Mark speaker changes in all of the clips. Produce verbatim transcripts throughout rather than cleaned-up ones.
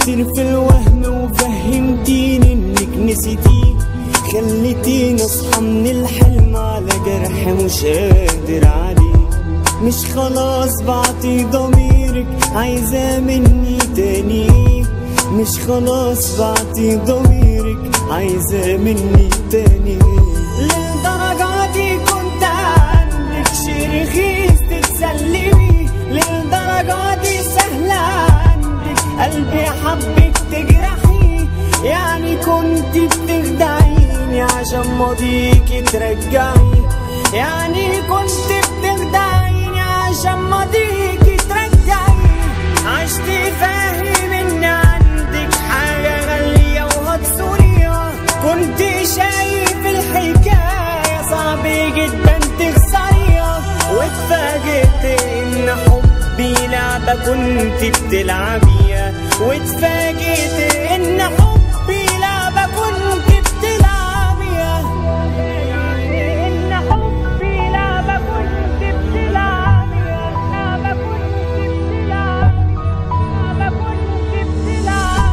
Speaker 1: كتير في الوهم وفهمتيني انك نسيتيه، خليتيني اصحى من الحلم على جرح مش قادر عليه. مش خلاص بعطي ضميرك عايزة مني تاني، مش خلاص بعطي ضميرك عايزة مني تاني. للدرجة دي كنت عندك شي رخيص تتسلي بيه، للدرجة دي سهلة عندك قلبي حبك تجرحي، يعني كنت بتخدعيني عشان ماضيكي ترجعي، يعني كنت بتخدعيني عشان ماضيكي ترجعي. عشتي فاهم ان عندك حاجة غالية وهتسوريها، كنت شايف الحكاية صعب جدا تخسريها، واتفاجئت ان حبي لعبة كنت بتلعبيها، واتفاجئت ان حبي لعبة كنت بتلعبيها، ان حبي لعبة كنت بتلعبيها، لعبة كنت بتلعبيها، لعبة كنت بتلعبيها.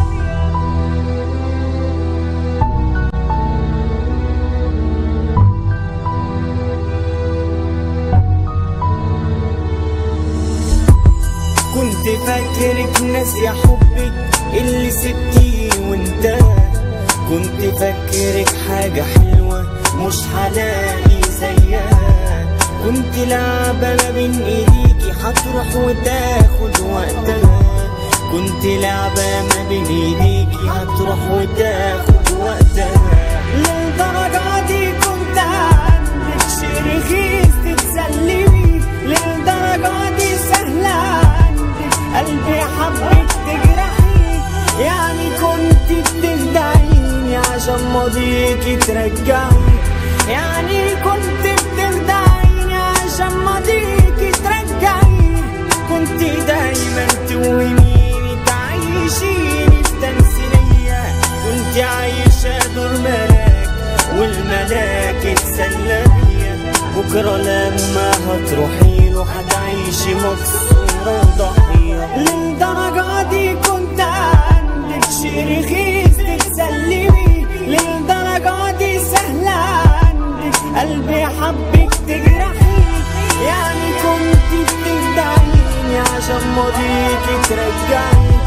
Speaker 1: كنت فاكرك ناسية حبك اللي سبتيه وانتهى، كنت فاكرك حاجة حلوة مش هلاقي زيها، كنت لعبة ما بين ايديكي هتروح وتاخد وقتها، كنت لعبة ما بين ايديكي هتروح وتاخد وقتها. للدرجة دي كنت عندك شي رخيص تتسلي بيه، للدرجة دي سهلة قلبي حبك تجرحي، يعني كنت بتخدعيني عشان ماضيكي ترجعي، يعني كنت بتخدعيني عشان ماضيكي ترجعي. كنت دايما توهميني تعيشيني في تمثيلية، كنت عايشة دور ملاك والملاك اتسلى بيا، بكرة لما هتروحي له هتعيشي مكسورة وضحية. للدرجة دي كنت عندك شي رخيص تتسلي بيه، للدرجة دي سهلة عندك قلبي حبك تجرحي، يعني كنت بتخدعيني عشان ماضيكي ترجعي.